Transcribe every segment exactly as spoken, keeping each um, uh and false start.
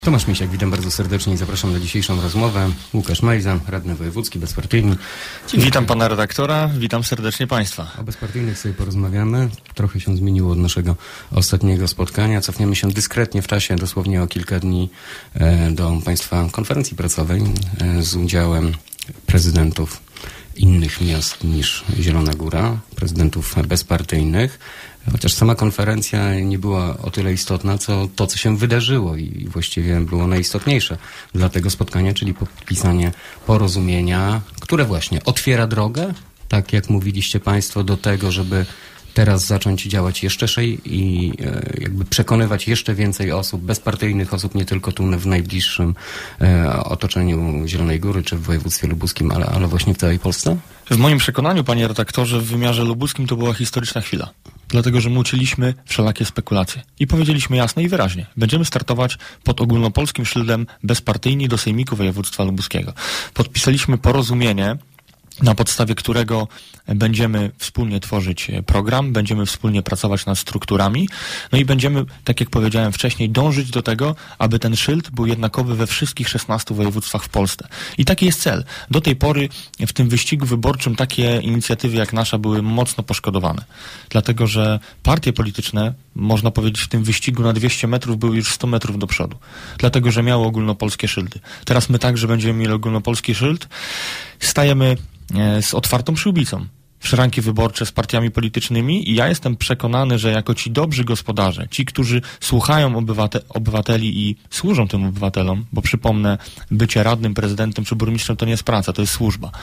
Tomasz Misiak, witam bardzo serdecznie i zapraszam na dzisiejszą rozmowę. Łukasz Majza, radny wojewódzki, bezpartyjny. Dzień witam pana redaktora, witam serdecznie państwa. O bezpartyjnych sobie porozmawiamy. Trochę się zmieniło od naszego ostatniego spotkania. Cofniemy się dyskretnie w czasie, dosłownie o kilka dni, do państwa konferencji prasowej z udziałem prezydentów innych miast niż Zielona Góra, prezydentów bezpartyjnych. Chociaż sama konferencja nie była o tyle istotna, co to, co się wydarzyło i właściwie było najistotniejsze dla tego spotkania, czyli podpisanie porozumienia, które właśnie otwiera drogę, tak jak mówiliście państwo, do tego, żeby teraz zacząć działać jeszcze szerzej i e, jakby przekonywać jeszcze więcej osób, bezpartyjnych osób, nie tylko tu w najbliższym e, otoczeniu Zielonej Góry czy w województwie lubuskim, ale, ale właśnie w całej Polsce? W moim przekonaniu, panie redaktorze, w wymiarze lubuskim to była historyczna chwila. Dlatego, że my ucięliśmy wszelakie spekulacje. I powiedzieliśmy jasno i wyraźnie. Będziemy startować pod ogólnopolskim szyldem bezpartyjni do Sejmiku Województwa Lubuskiego. Podpisaliśmy porozumienie, na podstawie którego będziemy wspólnie tworzyć program, będziemy wspólnie pracować nad strukturami, no i będziemy, tak jak powiedziałem wcześniej, dążyć do tego, aby ten szyld był jednakowy we wszystkich szesnastu województwach w Polsce. I taki jest cel. Do tej pory w tym wyścigu wyborczym takie inicjatywy jak nasza były mocno poszkodowane. Dlatego, że partie polityczne, można powiedzieć, w tym wyścigu na dwieście metrów były już sto metrów do przodu. Dlatego, że miały ogólnopolskie szyldy. Teraz my także będziemy mieli ogólnopolski szyld. Stajemy z otwartą przyłbicą w szranki wyborcze z partiami politycznymi i ja jestem przekonany, że jako ci dobrzy gospodarze, ci, którzy słuchają obywate, obywateli i służą tym obywatelom, bo przypomnę, bycie radnym, prezydentem czy burmistrzem to nie jest praca, to jest służba.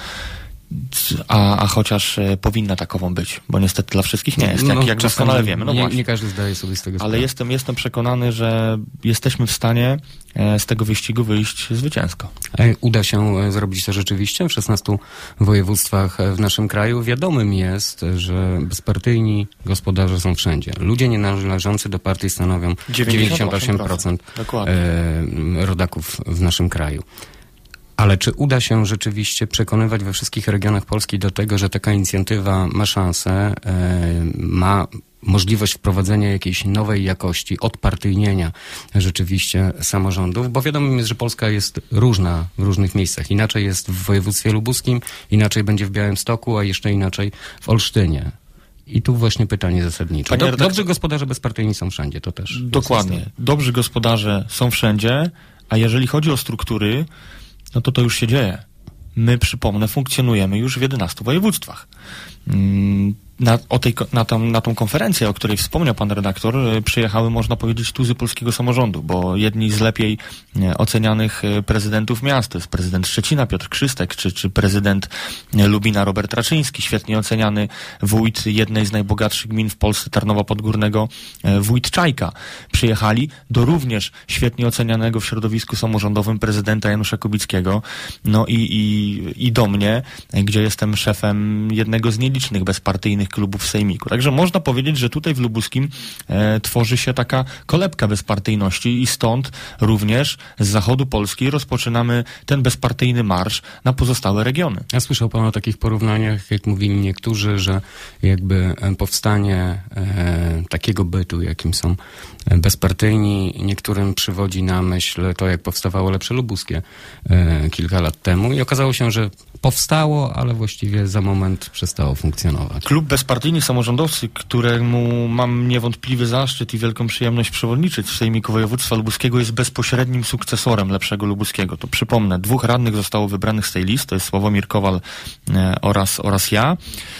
A, a chociaż e, powinna takową być, bo niestety dla wszystkich nie jest, jak, no, jak doskonale wiemy. No nie, właśnie. nie każdy zdaje sobie z tego sprawę. Ale jestem, jestem przekonany, że jesteśmy w stanie e, z tego wyścigu wyjść zwycięsko. A uda się zrobić to rzeczywiście w szesnastu województwach w naszym kraju? Wiadomym jest, że bezpartyjni gospodarze są wszędzie. Ludzie nie należący do partii stanowią dziewięćdziesiąt osiem procent e, rodaków w naszym kraju. Ale czy uda się rzeczywiście przekonywać we wszystkich regionach Polski do tego, że taka inicjatywa ma szansę, e, ma możliwość wprowadzenia jakiejś nowej jakości, odpartyjnienia rzeczywiście samorządów? Bo wiadomo jest, że Polska jest różna w różnych miejscach. Inaczej jest w województwie lubuskim, inaczej będzie w Białymstoku, a jeszcze inaczej w Olsztynie. I tu właśnie pytanie zasadnicze. Do, redaktor... Dobrzy gospodarze bezpartyjni są wszędzie, to też. Dokładnie. Dobrzy gospodarze są wszędzie, a jeżeli chodzi o struktury, no to to już się dzieje. My, przypomnę, funkcjonujemy już w jedenastu województwach. Na, o tej, na, tam, na tą konferencję, o której wspomniał pan redaktor, przyjechały, można powiedzieć, tuzy polskiego samorządu, bo jedni z lepiej ocenianych prezydentów miast, to jest prezydent Szczecina Piotr Krzystek, czy, czy prezydent Lubina Robert Raczyński, świetnie oceniany wójt jednej z najbogatszych gmin w Polsce, Tarnowa Podgórnego, wójt Czajka. Przyjechali do również świetnie ocenianego w środowisku samorządowym prezydenta Janusza Kubickiego, no i, i, i do mnie, gdzie jestem szefem jednego z nielicznych bezpartyjnych klubów w Sejmiku. Także można powiedzieć, że tutaj w Lubuskim e, tworzy się taka kolebka bezpartyjności i stąd również z zachodu Polski rozpoczynamy ten bezpartyjny marsz na pozostałe regiony. Ja słyszał pan o takich porównaniach, jak mówili niektórzy, że jakby powstanie e, takiego bytu, jakim są bezpartyjni, niektórym przywodzi na myśl to, jak powstawało Lepsze Lubuskie e, kilka lat temu i okazało się, że powstało, ale właściwie za moment przestało funkcjonować. Klub Bezpartyjni Samorządowcy, któremu mam niewątpliwy zaszczyt i wielką przyjemność przewodniczyć w Sejmiku Województwa Lubuskiego, jest bezpośrednim sukcesorem Lepszego Lubuskiego. To przypomnę, dwóch radnych zostało wybranych z tej listy, to jest Sławomir Kowal e, oraz, oraz ja.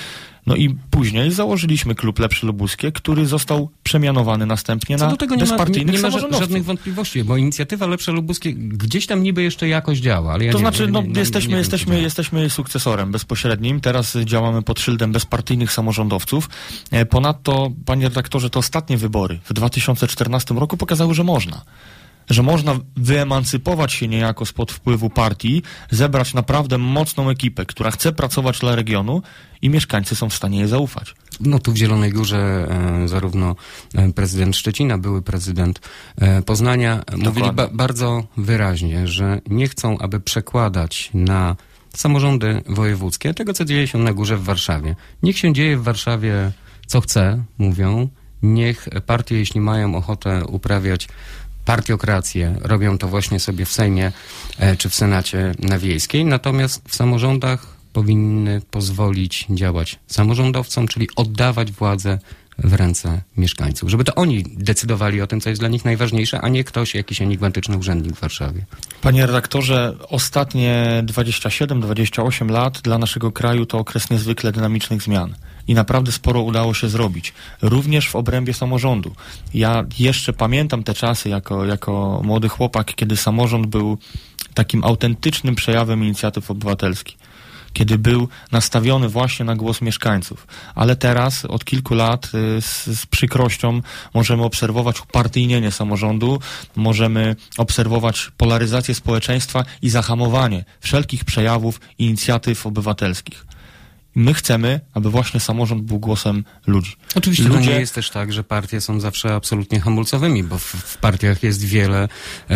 No i później założyliśmy klub Lepsze Lubuskie, który został przemianowany następnie na bezpartyjnych nie ma, nie, nie ma żadnych samorządowców. wątpliwości, bo inicjatywa Lepsze Lubuskie gdzieś tam niby jeszcze jakoś działa. Ale ja to nie, znaczy, no, nie, nie, jesteśmy, nie jesteśmy, wiem, jesteśmy sukcesorem bezpośrednim. Teraz działamy pod szyldem bezpartyjnych samorządowców. Ponadto, panie redaktorze, te ostatnie wybory w dwa tysiące czternastym roku pokazały, że można. Że można wyemancypować się niejako spod wpływu partii, zebrać naprawdę mocną ekipę, która chce pracować dla regionu i mieszkańcy są w stanie jej zaufać. No tu w Zielonej Górze e, zarówno prezydent Szczecina, były prezydent e, Poznania Dokładnie. mówili ba- bardzo wyraźnie, że nie chcą, aby przekładać na samorządy wojewódzkie tego, co dzieje się na górze w Warszawie. Niech się dzieje w Warszawie co chce, mówią. Niech partie, jeśli mają ochotę uprawiać partiokrację. Robią to właśnie sobie w Sejmie e, czy w Senacie na Wiejskiej. Natomiast w samorządach powinny pozwolić działać samorządowcom, czyli oddawać władzę w ręce mieszkańców. Żeby to oni decydowali o tym, co jest dla nich najważniejsze, a nie ktoś, jakiś enigmatyczny urzędnik w Warszawie. Panie redaktorze, ostatnie dwadzieścia siedem dwadzieścia osiem lat dla naszego kraju to okres niezwykle dynamicznych zmian. I naprawdę sporo udało się zrobić. Również w obrębie samorządu. Ja jeszcze pamiętam te czasy jako, jako młody chłopak, kiedy samorząd był takim autentycznym przejawem inicjatyw obywatelskich. Kiedy był nastawiony właśnie na głos mieszkańców. Ale teraz od kilku lat z, z przykrością możemy obserwować upartyjnienie samorządu, możemy obserwować polaryzację społeczeństwa i zahamowanie wszelkich przejawów inicjatyw obywatelskich. My chcemy, aby właśnie samorząd był głosem ludzi. Oczywiście Ludzie... to nie jest też tak, że partie są zawsze absolutnie hamulcowymi, bo w, w partiach jest wiele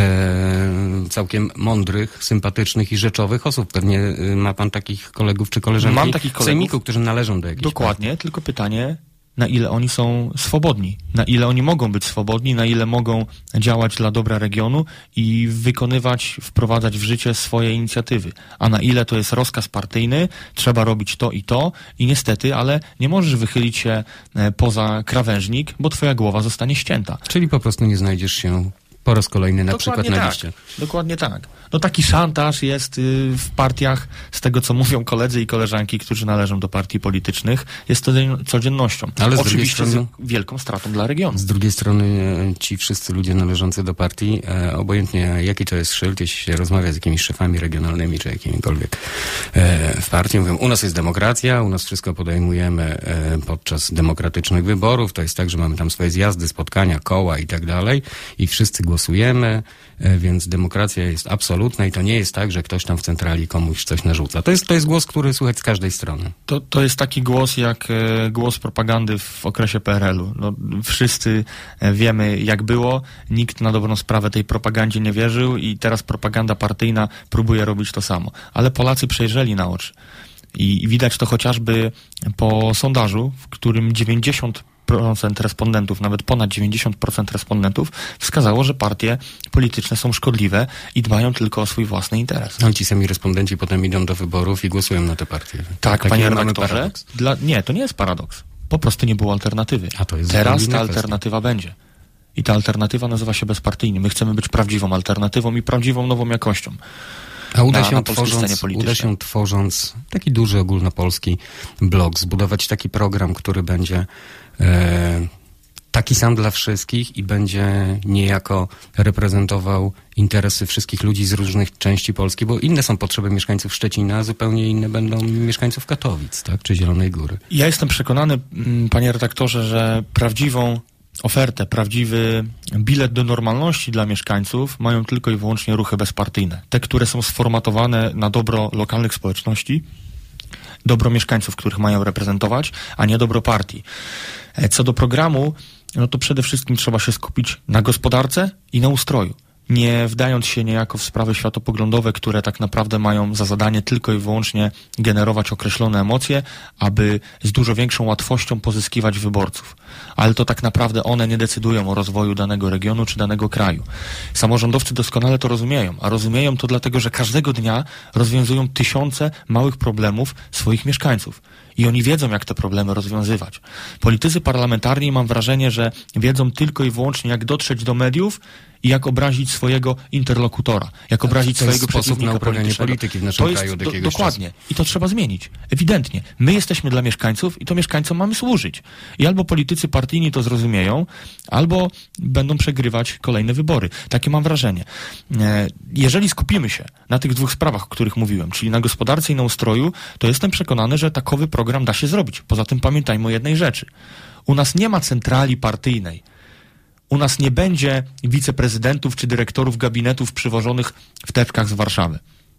e, całkiem mądrych, sympatycznych i rzeczowych osób. Pewnie e, ma pan takich kolegów czy koleżanki Mam takich w kolegów, sejmiku, którzy należą do jakiejś Dokładnie, partii. tylko pytanie, na ile oni są swobodni, na ile oni mogą być swobodni, na ile mogą działać dla dobra regionu i wykonywać, wprowadzać w życie swoje inicjatywy, a na ile to jest rozkaz partyjny, trzeba robić to i to i niestety, ale nie możesz wychylić się poza krawężnik, bo twoja głowa zostanie ścięta. Czyli po prostu nie znajdziesz się po raz kolejny na Dokładnie przykład na tak. liście. Dokładnie tak. No taki szantaż jest y, w partiach, z tego co mówią koledzy i koleżanki, którzy należą do partii politycznych, jest to codziennością. Ale z drugiej Oczywiście strony, z wielką stratą dla regionu. Z drugiej strony e, ci wszyscy ludzie należący do partii, e, obojętnie jaki to jest szyld, jeśli się rozmawia z jakimiś szefami regionalnymi czy jakimikolwiek e, w partii, mówią, u nas jest demokracja, u nas wszystko podejmujemy e, podczas demokratycznych wyborów, to jest tak, że mamy tam swoje zjazdy, spotkania, koła i tak dalej i wszyscy głosujemy, e, więc demokracja jest absolutna i to nie jest tak, że ktoś tam w centrali komuś coś narzuca. To jest, to jest głos, który słychać z każdej strony. To, to jest taki głos jak e, głos propagandy w okresie P R L-u. No, wszyscy e, wiemy jak było, nikt na dobrą sprawę tej propagandzie nie wierzył i teraz propaganda partyjna próbuje robić to samo. Ale Polacy przejrzeli na oczy. I, i widać to chociażby po sondażu, w którym dziewięćdziesiąt procent respondentów, nawet ponad dziewięćdziesiąt procent respondentów wskazało, że partie polityczne są szkodliwe i dbają tylko o swój własny interes. No, ci sami respondenci potem idą do wyborów i głosują na te partie. Tak, Taki panie mamy redaktorze. paradoks. Dla, nie, to nie jest paradoks. Po prostu nie było alternatywy. A to jest Teraz zupełnie ta inna kwestia. alternatywa będzie. I ta alternatywa nazywa się bezpartyjny. My chcemy być prawdziwą alternatywą i prawdziwą nową jakością. A uda na, się, na polskiej scenie tworząc, politycznej. uda się tworząc taki duży ogólnopolski blok, zbudować taki program, który będzie e, taki sam dla wszystkich i będzie niejako reprezentował interesy wszystkich ludzi z różnych części Polski, bo inne są potrzeby mieszkańców Szczecina, a zupełnie inne będą mieszkańców Katowic, tak, czy Zielonej Góry. Ja jestem przekonany, panie redaktorze, że prawdziwą ofertę, prawdziwy bilet do normalności dla mieszkańców mają tylko i wyłącznie ruchy bezpartyjne. Te, które są sformatowane na dobro lokalnych społeczności, dobro mieszkańców, których mają reprezentować, a nie dobro partii. Co do programu, no to przede wszystkim trzeba się skupić na gospodarce i na ustroju. Nie wdając się niejako w sprawy światopoglądowe, które tak naprawdę mają za zadanie tylko i wyłącznie generować określone emocje, aby z dużo większą łatwością pozyskiwać wyborców. Ale to tak naprawdę one nie decydują o rozwoju danego regionu czy danego kraju. Samorządowcy doskonale to rozumieją, a rozumieją to dlatego, że każdego dnia rozwiązują tysiące małych problemów swoich mieszkańców. I oni wiedzą, jak te problemy rozwiązywać. Politycy parlamentarni, mam wrażenie, że wiedzą tylko i wyłącznie, jak dotrzeć do mediów i jak obrazić swojego interlokutora, jak obrazić to jest swojego sposób przeciwnika na uprawianie politycznego. polityki w naszym to kraju jest, od do, jakiegoś Dokładnie. czasu. I to trzeba zmienić. Ewidentnie. My jesteśmy dla mieszkańców i to mieszkańcom mamy służyć. I albo politycy partyjni to zrozumieją, albo będą przegrywać kolejne wybory. Takie mam wrażenie. Jeżeli skupimy się na tych dwóch sprawach, o których mówiłem, czyli na gospodarce i na ustroju, to jestem przekonany, że takowy program da się zrobić. Poza tym pamiętajmy o jednej rzeczy. U nas nie ma centrali partyjnej. U nas nie będzie wiceprezydentów czy dyrektorów gabinetów przywożonych w teczkach z Warszawy.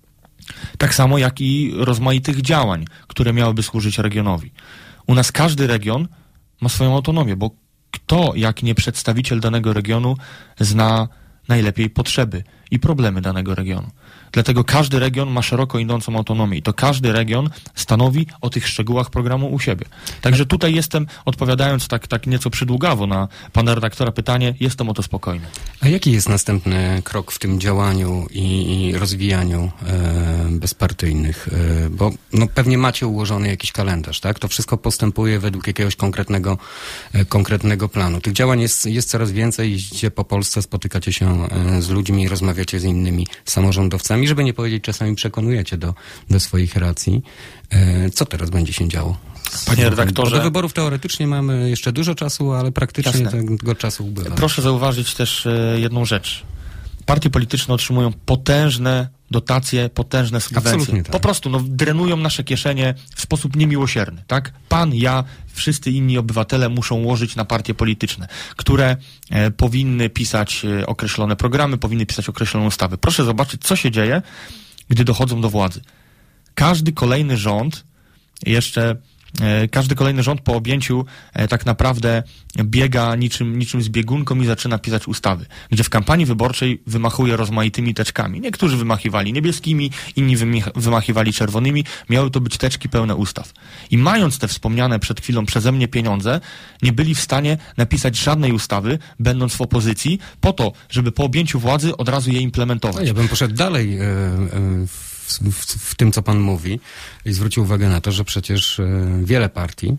Tak samo jak i rozmaitych działań, które miałyby służyć regionowi. U nas każdy region ma swoją autonomię, bo kto jak nie przedstawiciel danego regionu zna najlepiej potrzeby i problemy danego regionu. Dlatego każdy region ma szeroko idącą autonomię i to każdy region stanowi o tych szczegółach programu u siebie. Także tutaj jestem, odpowiadając tak, tak nieco przydługawo na pana redaktora pytanie, jestem o to spokojny. A jaki jest następny krok w tym działaniu i, i rozwijaniu e, bezpartyjnych? E, bo no, pewnie macie ułożony jakiś kalendarz, tak? To wszystko postępuje według jakiegoś konkretnego, e, konkretnego planu. Tych działań jest, jest coraz więcej, jeździcie po Polsce, spotykacie się e, z ludźmi, rozmawiacie z innymi samorządowcami, żeby nie powiedzieć, czasami przekonujecie do, do swoich racji. E, co teraz będzie się działo? Panie redaktorze... Bo do wyborów teoretycznie mamy jeszcze dużo czasu, ale praktycznie Jasne. tego czasu ubywa. Proszę zauważyć też e, jedną rzecz. Partie polityczne otrzymują potężne dotacje, potężne subwencje. Tak. Po prostu no, drenują nasze kieszenie w sposób niemiłosierny. Tak? Pan, ja, wszyscy inni obywatele muszą łożyć na partie polityczne, które e, powinny pisać e, określone programy, powinny pisać określone ustawy. Proszę zobaczyć, co się dzieje, gdy dochodzą do władzy. Każdy kolejny rząd jeszcze... Każdy kolejny rząd po objęciu e, tak naprawdę biega niczym, niczym z biegunką i zaczyna pisać ustawy, gdzie w kampanii wyborczej wymachuje rozmaitymi teczkami. Niektórzy wymachiwali niebieskimi, inni wymachiwali czerwonymi. Miały to być teczki pełne ustaw. I mając te wspomniane przed chwilą przeze mnie pieniądze, nie byli w stanie napisać żadnej ustawy, będąc w opozycji, po to, żeby po objęciu władzy od razu je implementować. Ja bym poszedł dalej e, e, W, w, w tym, co pan mówi i zwrócił uwagę na to, że przecież wiele partii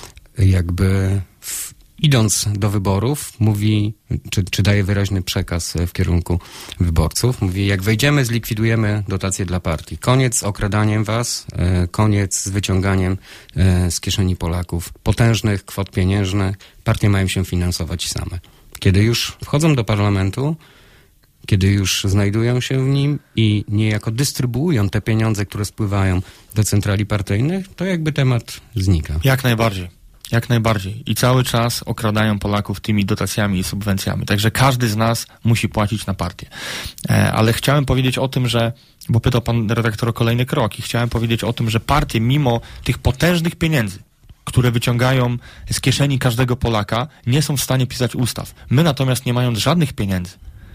jakby w, idąc do wyborów mówi, czy, czy daje wyraźny przekaz w kierunku wyborców, mówi, jak wejdziemy, zlikwidujemy dotacje dla partii. Koniec z okradaniem was, koniec z wyciąganiem z kieszeni Polaków potężnych kwot pieniężnych, partie mają się finansować same. Kiedy już wchodzą do parlamentu, kiedy już znajdują się w nim i niejako dystrybuują te pieniądze, które spływają do centrali partyjnych, to jakby temat znika. Jak najbardziej. Jak najbardziej. I cały czas okradają Polaków tymi dotacjami i subwencjami. Także każdy z nas musi płacić na partię. E, ale chciałem powiedzieć o tym, że, bo pytał pan redaktor o kolejny krok i chciałem powiedzieć o tym, że partie mimo tych potężnych pieniędzy, które wyciągają z kieszeni każdego Polaka, nie są w stanie pisać ustaw. My natomiast nie mając żadnych pieniędzy,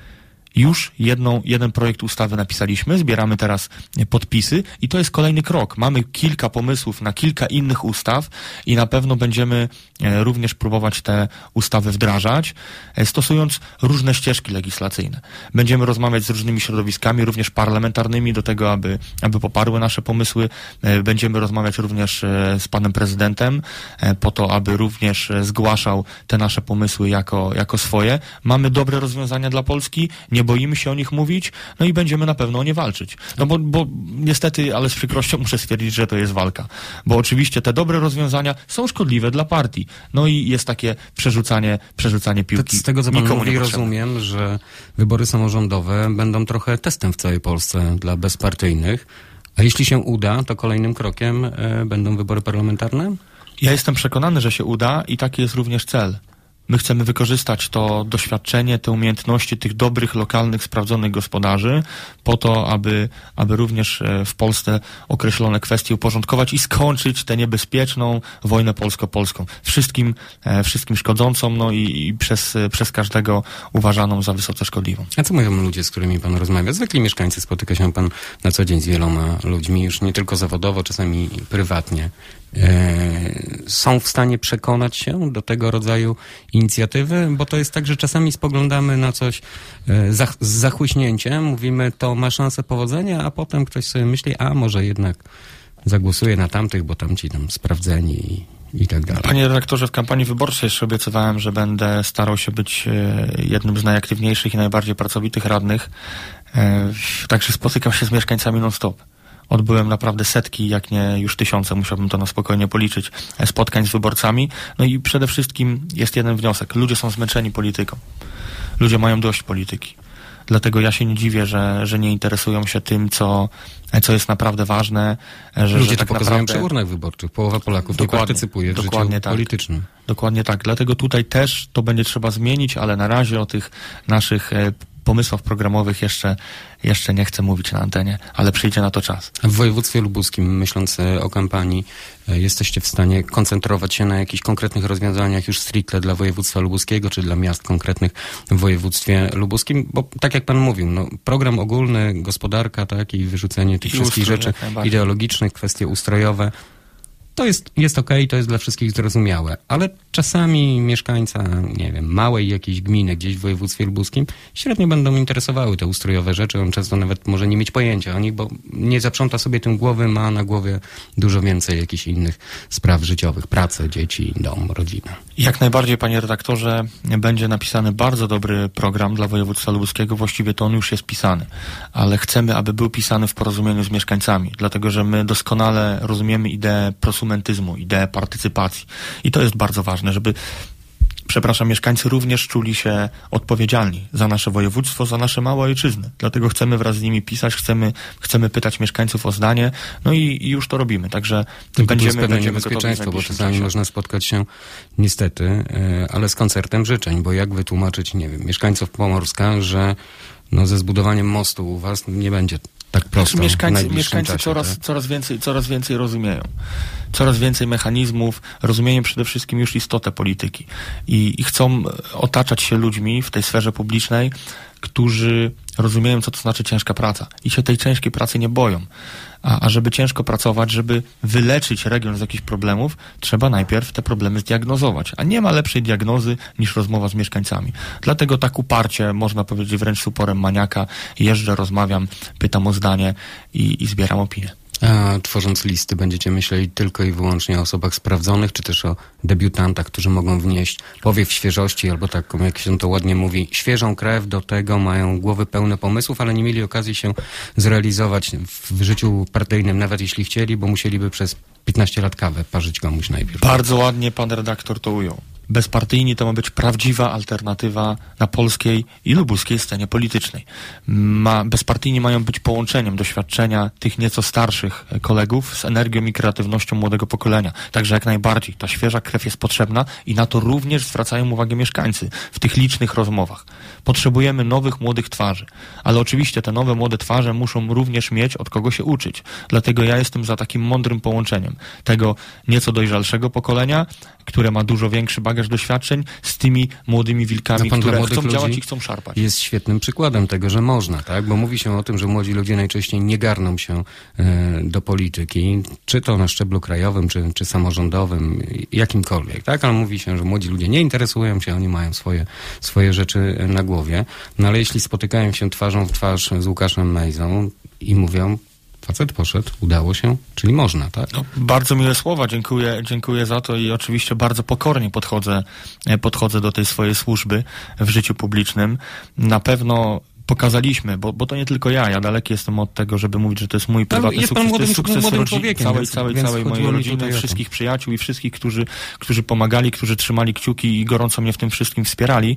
już jedną, jeden projekt ustawy napisaliśmy, zbieramy teraz podpisy i to jest kolejny krok. Mamy kilka pomysłów na kilka innych ustaw i na pewno będziemy również próbować te ustawy wdrażać, stosując różne ścieżki legislacyjne. Będziemy rozmawiać z różnymi środowiskami, również parlamentarnymi, do tego, aby, aby poparły nasze pomysły. Będziemy rozmawiać również z panem prezydentem, po to, aby również zgłaszał te nasze pomysły jako, jako swoje. Mamy dobre rozwiązania dla Polski, nie boimy się o nich mówić, no i będziemy na pewno o nie walczyć. No bo, bo niestety, ale z przykrością muszę stwierdzić, że to jest walka. Bo oczywiście te dobre rozwiązania są szkodliwe dla partii. No i jest takie przerzucanie, przerzucanie piłki. Z tego, co pan mówi, rozumiem, że wybory samorządowe będą trochę testem w całej Polsce dla bezpartyjnych. A jeśli się uda, to kolejnym krokiem e, będą wybory parlamentarne? Ja jestem przekonany, że się uda i taki jest również cel. My chcemy wykorzystać to doświadczenie, te umiejętności tych dobrych, lokalnych, sprawdzonych gospodarzy po to, aby, aby również w Polsce określone kwestie uporządkować i skończyć tę niebezpieczną wojnę polsko-polską. Wszystkim, wszystkim szkodzącą, no i, i przez, przez każdego uważaną za wysoce szkodliwą. A co mówią ludzie, z którymi pan rozmawia? Zwykli mieszkańcy, spotyka się pan na co dzień z wieloma ludźmi, już nie tylko zawodowo, czasami prywatnie. Są w stanie przekonać się do tego rodzaju inicjatywy, bo to jest tak, że czasami spoglądamy na coś z zachłyśnięciem, mówimy, to ma szansę powodzenia, a potem ktoś sobie myśli, a może jednak zagłosuje na tamtych, bo tamci tam sprawdzeni i, i tak dalej. Panie redaktorze, w kampanii wyborczej jeszcze obiecywałem, że będę starał się być jednym z najaktywniejszych i najbardziej pracowitych radnych, także spotykam się z mieszkańcami non-stop. Odbyłem naprawdę setki, jak nie już tysiące, musiałbym to na spokojnie policzyć, spotkań z wyborcami. No i przede wszystkim jest jeden wniosek. Ludzie są zmęczeni polityką. Ludzie mają dość polityki. Dlatego ja się nie dziwię, że, że nie interesują się tym, co, co jest naprawdę ważne. Że, Ludzie że to tak pokazują naprawdę... przy urnach wyborczych. Połowa Polaków nie partycypuje w dokładnie życiu tak. politycznym. Dokładnie tak. Dlatego tutaj też to będzie trzeba zmienić, ale na razie o tych naszych pomysłach programowych jeszcze, jeszcze nie chcę mówić na antenie, ale przyjdzie na to czas. W województwie lubuskim, myśląc o kampanii, jesteście w stanie koncentrować się na jakichś konkretnych rozwiązaniach już stricte dla województwa lubuskiego, czy dla miast konkretnych w województwie lubuskim? Bo tak jak pan mówił, no, program ogólny, gospodarka, tak, i wyrzucenie tych I wszystkich ustrój, rzeczy najbardziej. ideologicznych, kwestie ustrojowe, to jest, jest okej, to jest dla wszystkich zrozumiałe, ale czasami mieszkańca, nie wiem, małej jakiejś gminy gdzieś w województwie lubuskim średnio będą interesowały te ustrojowe rzeczy, on często nawet może nie mieć pojęcia o nich, bo nie zaprząta sobie tym głowy, ma na głowie dużo więcej jakichś innych spraw życiowych, pracę, dzieci, dom, rodzinę. Jak najbardziej, panie redaktorze, będzie napisany bardzo dobry program dla województwa lubuskiego, właściwie to on już jest pisany, ale chcemy, aby był pisany w porozumieniu z mieszkańcami, dlatego że my doskonale rozumiemy ideę prosumentyzmu, ideę partycypacji i to jest bardzo ważne, żeby, przepraszam, mieszkańcy również czuli się odpowiedzialni za nasze województwo, za nasze małe ojczyzny. Dlatego chcemy wraz z nimi pisać, chcemy, chcemy pytać mieszkańców o zdanie, no i, i już to robimy. Także Tylko będziemy, jest pewne będziemy niebezpieczeństwo, bo czasami czasie. można spotkać się niestety, ale z koncertem życzeń, bo jak wytłumaczyć, nie wiem, mieszkańców Pomorska, że no ze zbudowaniem mostu u was nie będzie tak prosto. Mieszkańcy, w mieszkańcy czasie, coraz, tak? coraz, więcej, coraz więcej rozumieją. Coraz więcej mechanizmów, rozumieją przede wszystkim już istotę polityki. I, i chcą otaczać się ludźmi w tej sferze publicznej, którzy rozumieją, co to znaczy ciężka praca. I się tej ciężkiej pracy nie boją. A, a żeby ciężko pracować, żeby wyleczyć region z jakichś problemów, trzeba najpierw te problemy zdiagnozować. A nie ma lepszej diagnozy niż rozmowa z mieszkańcami. Dlatego tak uparcie, można powiedzieć wręcz z uporem maniaka, jeżdżę, rozmawiam, pytam o zdanie i, i zbieram opinię. A tworząc listy będziecie myśleli tylko i wyłącznie o osobach sprawdzonych, czy też o debiutantach, którzy mogą wnieść powiew świeżości, albo tak, jak się to ładnie mówi, świeżą krew do tego, mają głowy pełne pomysłów, ale nie mieli okazji się zrealizować w życiu partyjnym, nawet jeśli chcieli, bo musieliby przez piętnaście lat kawę parzyć komuś najpierw. Bardzo ładnie pan redaktor to ujął. Bezpartyjni to ma być prawdziwa alternatywa na polskiej i lubuskiej scenie politycznej. Ma, bezpartyjni mają być połączeniem doświadczenia tych nieco starszych kolegów z energią i kreatywnością młodego pokolenia. Także jak najbardziej ta świeża krew jest potrzebna i na to również zwracają uwagę mieszkańcy w tych licznych rozmowach. Potrzebujemy nowych, młodych twarzy. Ale oczywiście te nowe, młode twarze muszą również mieć od kogo się uczyć. Dlatego ja jestem za takim mądrym połączeniem tego nieco dojrzalszego pokolenia, które ma dużo większy bagaż doświadczeń, z tymi młodymi wilkami, No które chcą działać i chcą szarpać. Jest świetnym przykładem tego, że można, tak? Bo mówi się o tym, że młodzi ludzie najczęściej nie garną się e, do polityki, czy to na szczeblu krajowym, czy, czy samorządowym, jakimkolwiek, tak? Ale mówi się, że młodzi ludzie nie interesują się, oni mają swoje, swoje rzeczy na głowie. No ale jeśli spotykają się twarzą w twarz z Łukaszem Mejzą i mówią, facet poszedł, udało się, czyli można, tak? No, bardzo miłe słowa, dziękuję, dziękuję za to i oczywiście bardzo pokornie podchodzę, podchodzę do tej swojej służby w życiu publicznym. Na pewno pokazaliśmy, bo, bo to nie tylko ja, ja daleki jestem od tego, żeby mówić, że to jest mój prywatny jest pan sukces, to młodym, jest sukces młodym rodzin, człowiekiem, całej, więc, całej, więc całej mojej chodziło mi rodziny, tutaj o to. wszystkich przyjaciół i wszystkich, którzy, którzy pomagali, którzy trzymali kciuki i gorąco mnie w tym wszystkim wspierali.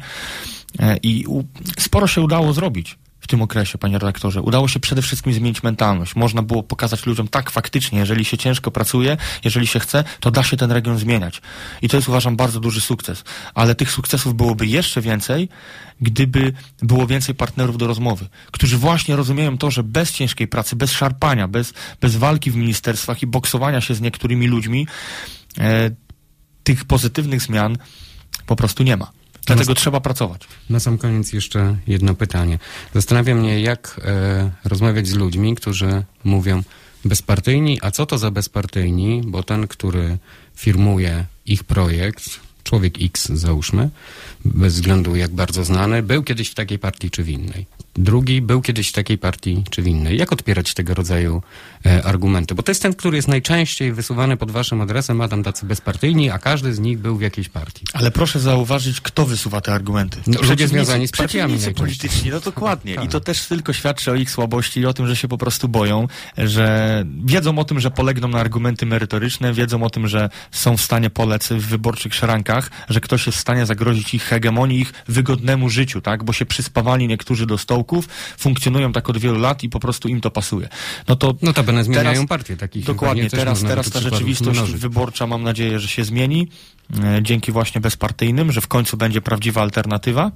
I u, sporo się udało zrobić w tym okresie, panie redaktorze. Udało się przede wszystkim zmienić mentalność. Można było pokazać ludziom, tak, faktycznie, jeżeli się ciężko pracuje, jeżeli się chce, to da się ten region zmieniać. I to jest, uważam, bardzo duży sukces. Ale tych sukcesów byłoby jeszcze więcej, gdyby było więcej partnerów do rozmowy, którzy właśnie rozumieją to, że bez ciężkiej pracy, bez szarpania, bez, bez walki w ministerstwach i boksowania się z niektórymi ludźmi, e, tych pozytywnych zmian po prostu nie ma. Dlatego trzeba pracować. Na sam koniec jeszcze jedno pytanie. Zastanawia mnie, jak e, rozmawiać z ludźmi, którzy mówią bezpartyjni, a co to za bezpartyjni, bo ten, który firmuje ich projekt, człowiek X załóżmy, bez względu jak bardzo znany, był kiedyś w takiej partii czy w innej. Drugi był kiedyś w takiej partii czy w innej. Jak odpierać tego rodzaju e, argumenty? Bo to jest ten, który jest najczęściej wysuwany pod waszym adresem, a tam tacy bezpartyjni, a każdy z nich był w jakiejś partii. Ale proszę zauważyć, kto wysuwa te argumenty. No, ludzie związani z partiami przeciwnicy polityczni, no dokładnie. I to też tylko świadczy o ich słabości i o tym, że się po prostu boją, że wiedzą o tym, że polegną na argumenty merytoryczne, wiedzą o tym, że są w stanie polec w wyborczych szrankach, że ktoś jest w stanie zagrozić ich hegemonii, ich wygodnemu życiu, tak? Bo się przyspawali niektórzy do stołków, funkcjonują tak od wielu lat i po prostu im to pasuje. No to No to będą zmieniają teraz, partię. Takich dokładnie, teraz, teraz ta rzeczywistość mnożyć. wyborcza, mam nadzieję, że się zmieni, e, dzięki właśnie bezpartyjnym, że w końcu będzie prawdziwa alternatywa.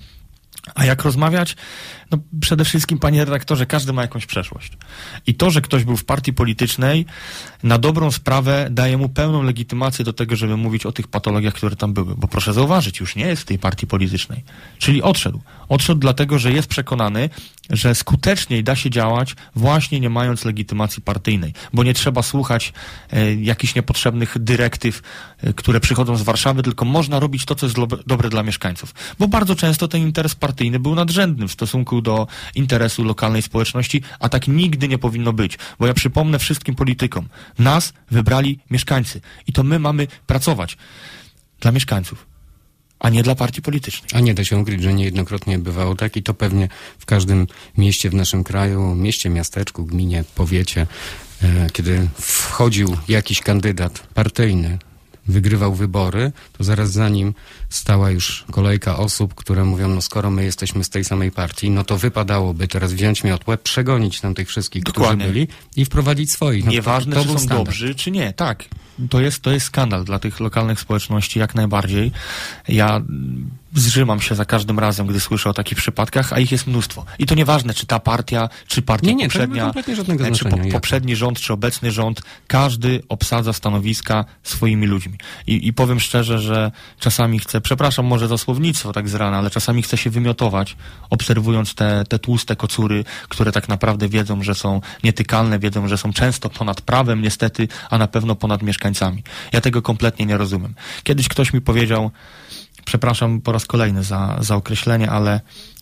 A jak rozmawiać? No przede wszystkim, panie redaktorze, każdy ma jakąś przeszłość. I to, że ktoś był w partii politycznej, na dobrą sprawę daje mu pełną legitymację do tego, żeby mówić o tych patologiach, które tam były. Bo proszę zauważyć, już nie jest w tej partii politycznej. Czyli odszedł. Odszedł dlatego, że jest przekonany, że skuteczniej da się działać właśnie nie mając legitymacji partyjnej. Bo nie trzeba słuchać e, jakichś niepotrzebnych dyrektyw, e, które przychodzą z Warszawy, tylko można robić to, co jest dobre, dobre dla mieszkańców. Bo bardzo często ten interes partyjny był nadrzędny w stosunku do interesu lokalnej społeczności, a tak nigdy nie powinno być. Bo ja przypomnę wszystkim politykom, nas wybrali mieszkańcy i to my mamy pracować dla mieszkańców, a nie dla partii politycznej. A nie da się ukryć, że niejednokrotnie bywało tak i to pewnie w każdym mieście w naszym kraju, mieście, miasteczku, gminie, powiecie, e, kiedy wchodził jakiś kandydat partyjny, wygrywał wybory, to zaraz za nim stała już kolejka osób, które mówią, no skoro my jesteśmy z tej samej partii, no to wypadałoby teraz wziąć miotłę, przegonić tam tych wszystkich, Dokładnie. którzy byli i wprowadzić swoich. No Nieważne, to, to czy są standard. dobrzy, czy nie. Tak. To jest, to jest skandal dla tych lokalnych społeczności, jak najbardziej. Ja zżymam się za każdym razem, gdy słyszę o takich przypadkach, a ich jest mnóstwo. I to nieważne, czy ta partia, czy partia Nie, nie, to nie poprzednia, ma kompletnie żadnego czy znaczenia. po, poprzedni rząd, czy obecny rząd, każdy obsadza stanowiska swoimi ludźmi. I, i powiem szczerze, że czasami chcę, przepraszam może za słownictwo tak z rana, ale czasami chcę się wymiotować, obserwując te, te tłuste kocury, które tak naprawdę wiedzą, że są nietykalne, wiedzą, że są często ponad prawem niestety, a na pewno ponad mieszkańcami. Ja tego kompletnie nie rozumiem. Kiedyś ktoś mi powiedział, przepraszam po raz kolejny za, za określenie, ale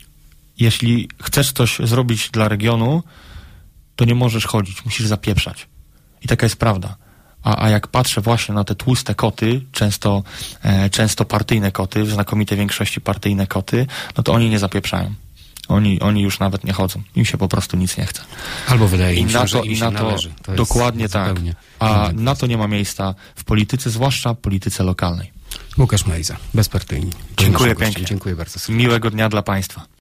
jeśli chcesz coś zrobić dla regionu, to nie możesz chodzić, musisz zapieprzać. I taka jest prawda. A, a jak patrzę właśnie na te tłuste koty, często, e, często partyjne koty, w znakomitej większości partyjne koty, no to oni nie zapieprzają. Oni, oni już nawet nie chodzą. Im się po prostu nic nie chce. Albo wydaje im I się, na że to, im i się na to należy. To jest dokładnie tak. zupełnie A inne. na to nie ma miejsca w polityce, zwłaszcza polityce lokalnej. Łukasz Mejza, bezpartyjny. Dziękuję pięknie. Dziękuję bardzo. Miłego dnia dla państwa.